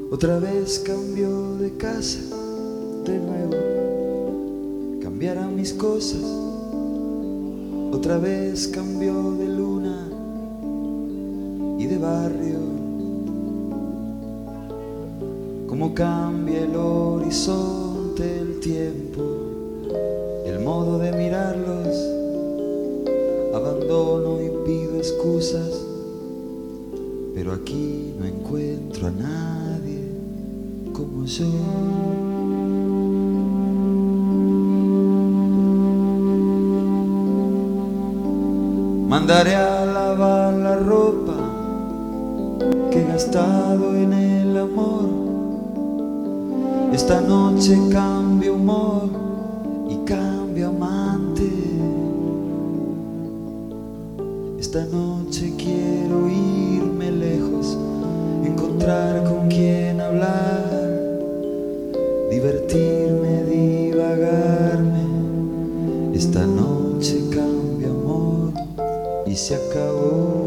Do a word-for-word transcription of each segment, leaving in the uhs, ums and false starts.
Otra vez cambio de casa, de nuevo cambiarán mis cosas. Otra vez cambio de luna y de barrio. Como cambia el horizonte, el tiempo, el modo de mirarlos. Abandono y pido excusas, pero aquí no encuentro a nadie como yo. Mandaré a lavar la ropa que he gastado en el amor. Esta noche cambio humor y cambio amante. Esta noche quiero irme lejos, encontrar con quien hablar, divertirme, divagarme. Esta noche cambio amor y se acabó.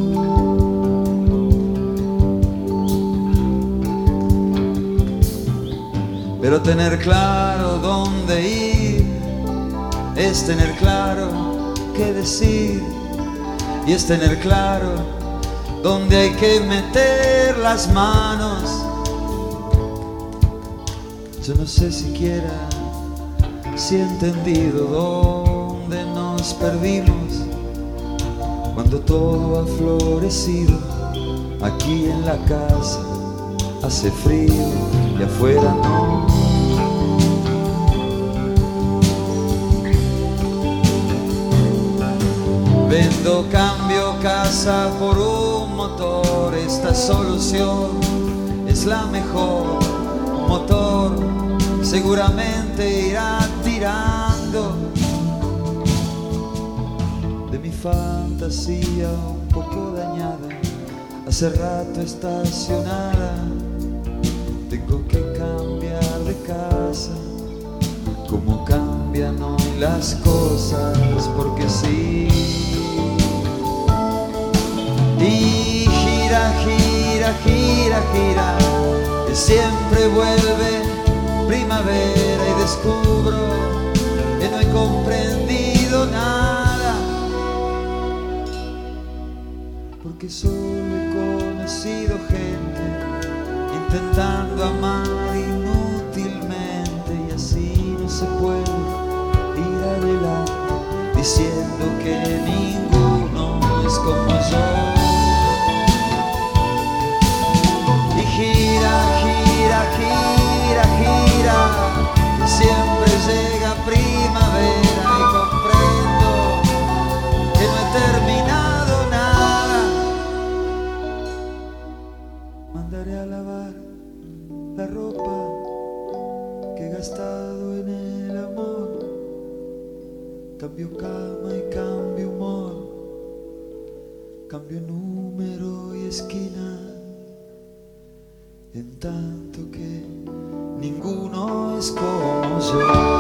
Pero tener claro dónde ir es tener claro qué decir, y es tener claro dónde hay que meter las manos. Yo no sé siquiera si he entendido dónde nos perdimos cuando todo ha florecido. Aquí en la casa hace frío y afuera no. Vendo, cambio casa por un motor. Esta solución es la mejor. Un motor seguramente irá tirando de mi fantasía un poco dañada, hace rato estacionada. Tengo que cambiar de casa, como cambian hoy las cosas, porque sí. Y gira, gira, gira, gira, y siempre vuelve primavera y descubro que no he comprendido nada, porque solo he conocido gente intentando amar inútilmente, y así no se puede ir adelante diciendo que ninguno es como yo. Y gira, gira, gira, gira, y siempre llega primavera y comprendo que no he terminado nada. Mandaré a lavar la ropa que he gastado en el amor. Cambio cama y cambio humor, cambio número y esquina, en tanto que ninguno es como yo.